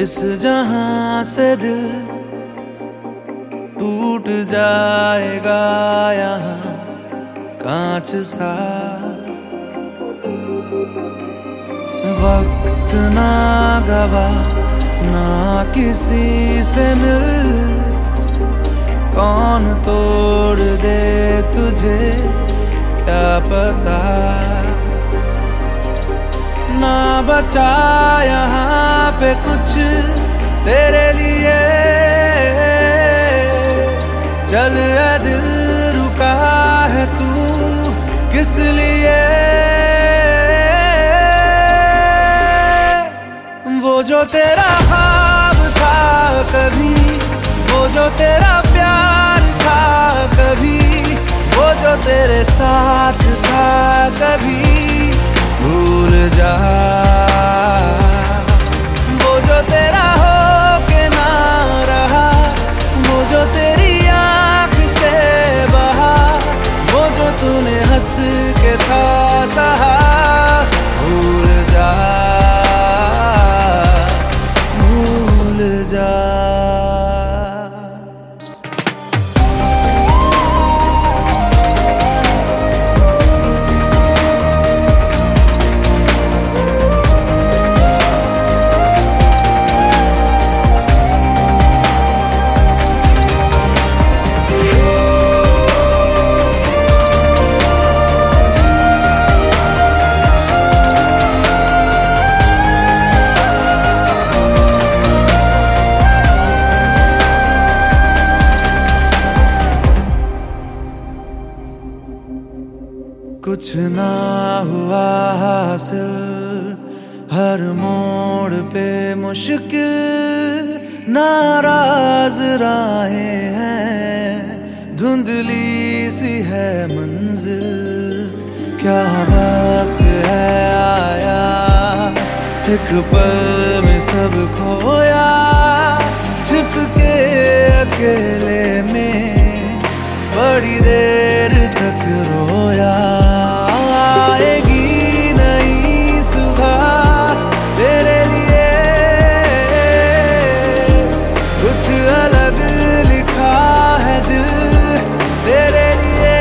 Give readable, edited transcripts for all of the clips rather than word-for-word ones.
इस जहां से दिल टूट जाएगा यहाँ कांच सा। वक्त ना गवा ना किसी से मिल, कौन तोड़ दे तुझे क्या पता। ना बचा यहाँ पे कुछ तेरे लिए, चल ए दिल रुका है तू किस लिए। वो जो तेरा ख्वाब था कभी, वो जो तेरा प्यार था कभी, वो जो तेरे साथ था कभी, भूल जा। वो जो तेरा हो के ना रहा, वो जो तेरी आँख से बहा, वो जो तूने हंस के था सहा, भूल जा भूल जा। कुछ ना हुआ हासिल, हर मोड़ पे मुश्किल, नाराज राहें हैं, धुंधली सी है मंजिल। क्या वक्त है आया, एक पल में सब खोया, छिप के अकेले में बड़ी देर तक रोया। आएगी नई सुबह तेरे लिए, कुछ अलग लिखा है दिल तेरे लिए।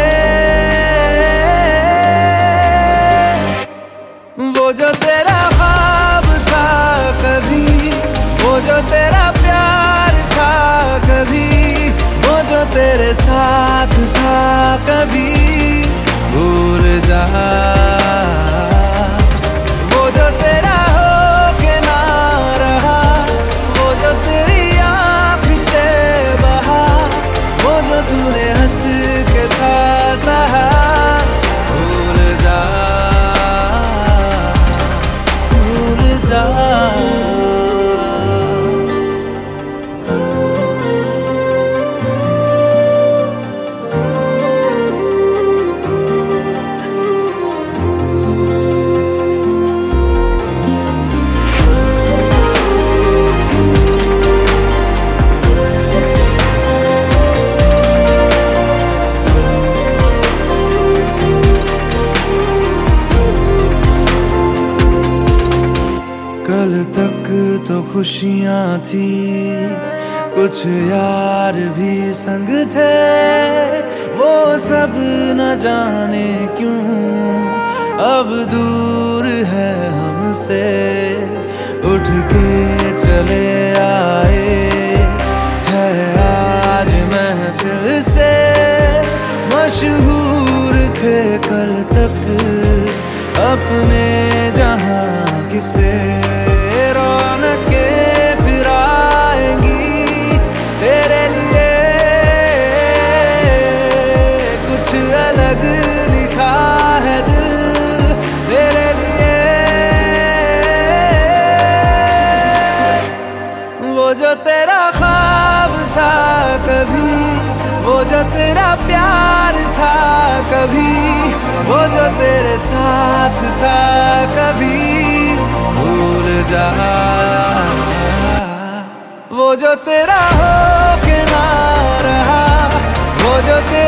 वो जो तेरा ख्वाब था कभी, वो जो तेरा प्यार था कभी, वो जो तेरे साथ था कभी, भूल जा। वो जो तेरा हो के ना रहा, वो जो तेरी आँख से बहा, वो जो तूने हंस के था सहा, भूल जा भूल जा। कल तक तो खुशियाँ थी, कुछ यार भी संग थे, वो सब न जाने क्यों अब दूर है हमसे। उठ के चले आए है आज महफिल से, मशहूर थे कल तक अपने जहां किसे। रौनकें फिर आएंगी तेरे लिए, कुछ अलग लिखा है दिल तेरे लिए। वो जो तेरा ख्वाब था कभी, वो जो तेरा प्यार था कभी, वो जो तेरे साथ था कभी, भूल जा। वो जो तेरा हो के ना रहा, वो जो